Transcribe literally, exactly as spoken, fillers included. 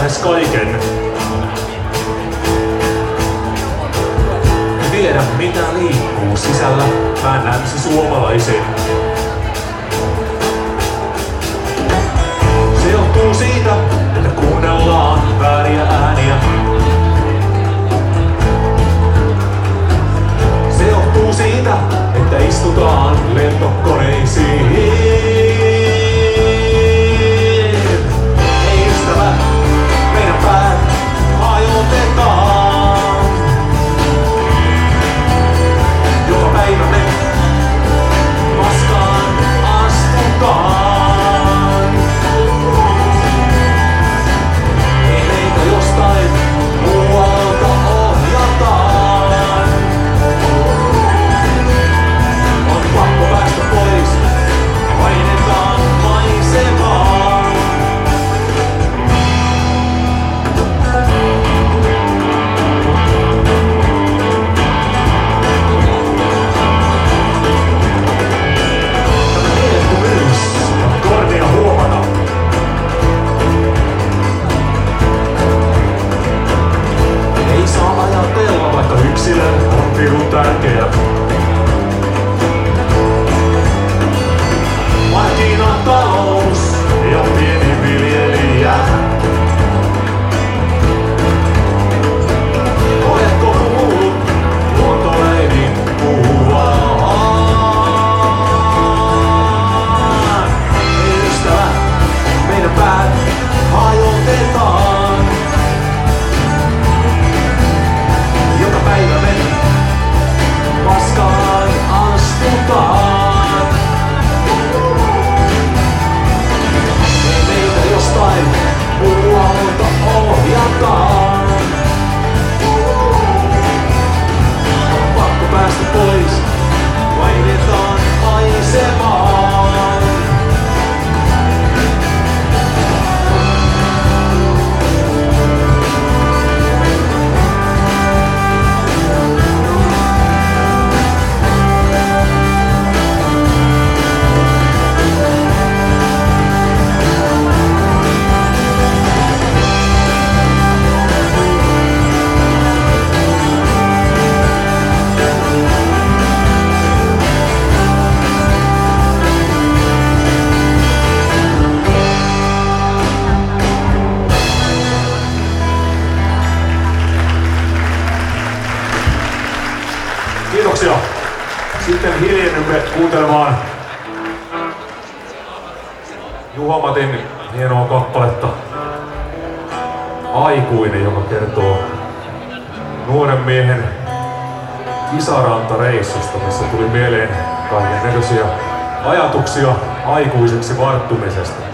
lähes kaiken. Tiedä mitä liikkuu sisällä, mä länsi suomalaisin. Se johtuu siitä, että kuunnellaan vääriä ääniä. Se johtuu siitä, että istutaan lentokoneisiin. Ei ystävä, meidän päät hajotetaan. Joka päivä me paskaan astutaan. Ei meitä jostain muualta ohjataan. On pakko päästä pois, painetaan maisemaan. Kornia huomata. Ei saa ajatella, vaikka yksilö on pirun tärkeä. Markkinatalous ja pieni viljelijä. Oletko kuullut luontoleivin puhuvaa? Meidän päät hajotetaan. Joka päivä me paskaan astutaan. Ei meitä jostain muualta ohjataan. On pakko päästä pois, painetaan maisemaan. Kiitoksia. Sitten hiljennymme kuuntelemaan Juha Matin hienoa kappaletta Aikuinen, joka kertoo nuoren miehen kisarantareissusta, missä tuli mieleen kaiken näköisiä ajatuksia aikuiseksi varttumisesta.